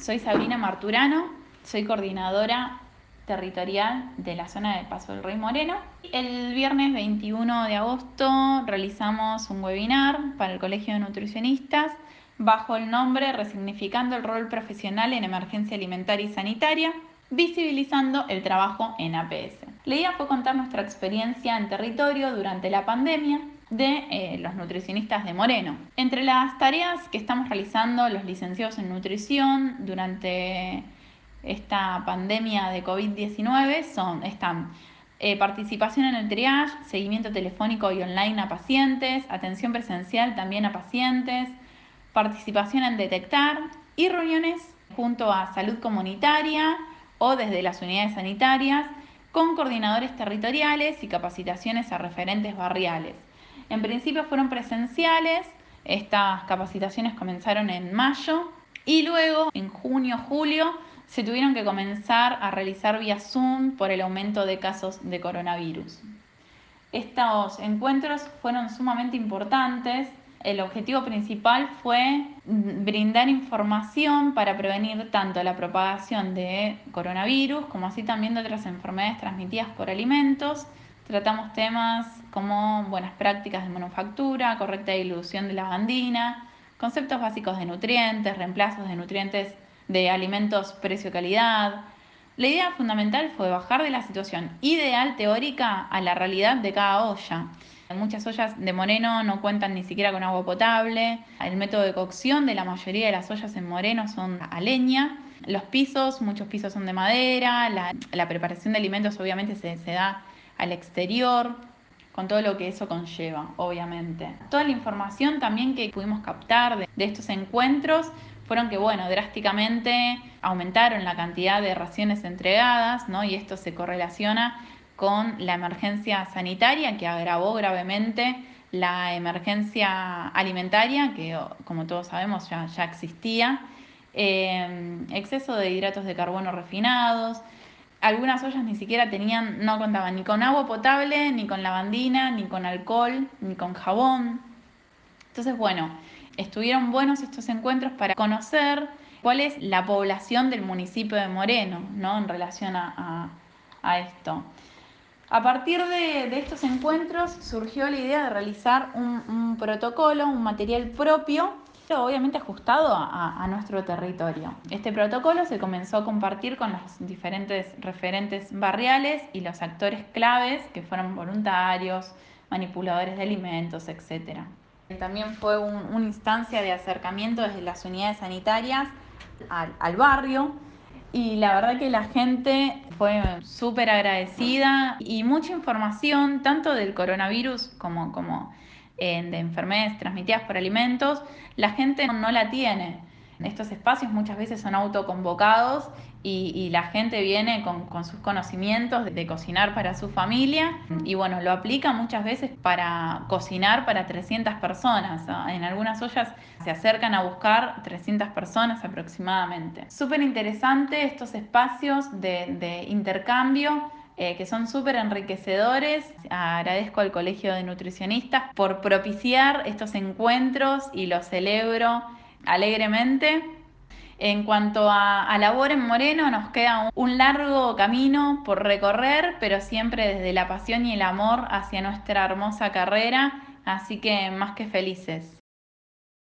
soy Sabrina Marturano, soy coordinadora territorial de la zona de Paso del Rey Moreno. El viernes 21 de agosto realizamos un webinar para el Colegio de Nutricionistas bajo el nombre Resignificando el rol profesional en emergencia alimentaria y sanitaria, visibilizando el trabajo en APS. La idea fue contar nuestra experiencia en territorio durante la pandemia de los nutricionistas de Moreno. Entre las tareas que estamos realizando los licenciados en nutrición durante esta pandemia de COVID-19 están participación en el triage, seguimiento telefónico y online a pacientes, atención presencial también a pacientes, participación en detectar y reuniones junto a salud comunitaria o desde las unidades sanitarias con coordinadores territoriales y capacitaciones a referentes barriales. En principio fueron presenciales, estas capacitaciones comenzaron en mayo y luego en junio, julio se tuvieron que comenzar a realizar vía Zoom por el aumento de casos de coronavirus. Estos encuentros fueron sumamente importantes. El objetivo principal fue brindar información para prevenir tanto la propagación de coronavirus como así también de otras enfermedades transmitidas por alimentos. Tratamos temas como buenas prácticas de manufactura, correcta dilución de lavandina, conceptos básicos de nutrientes, reemplazos de nutrientes de alimentos precio-calidad. La idea fundamental fue bajar de la situación ideal teórica a la realidad de cada olla. Muchas ollas de Moreno no cuentan ni siquiera con agua potable. El método de cocción de la mayoría de las ollas en Moreno son a leña. Los pisos, muchos pisos son de madera. La preparación de alimentos obviamente se da al exterior, con todo lo que eso conlleva, obviamente. Toda la información también que pudimos captar de estos encuentros fueron que, drásticamente aumentaron la cantidad de raciones entregadas, ¿no? Y esto se correlaciona con la emergencia sanitaria que agravó gravemente la emergencia alimentaria, que como todos sabemos ya existía, exceso de hidratos de carbono refinados. Algunas ollas ni siquiera no contaban ni con agua potable, ni con lavandina, ni con alcohol, ni con jabón. Entonces, estuvieron buenos estos encuentros para conocer cuál es la población del municipio de Moreno, ¿no? En relación a esto. A partir de estos encuentros surgió la idea de realizar un protocolo, un material propio, obviamente ajustado a nuestro territorio. Este protocolo se comenzó a compartir con los diferentes referentes barriales y los actores claves que fueron voluntarios, manipuladores de alimentos, etc. También fue una instancia de acercamiento desde las unidades sanitarias al barrio. Y la verdad que la gente fue súper agradecida y mucha información, tanto del coronavirus como de enfermedades transmitidas por alimentos, la gente no la tiene. Estos espacios muchas veces son autoconvocados y la gente viene con sus conocimientos de cocinar para su familia y lo aplica muchas veces para cocinar para 300 personas. En algunas ollas se acercan a buscar 300 personas aproximadamente. Súper interesante estos espacios de intercambio que son súper enriquecedores. Agradezco al Colegio de Nutricionistas por propiciar estos encuentros y los celebro alegremente. En cuanto a labor en Moreno, nos queda un largo camino por recorrer, pero siempre desde la pasión y el amor hacia nuestra hermosa carrera, así que más que felices.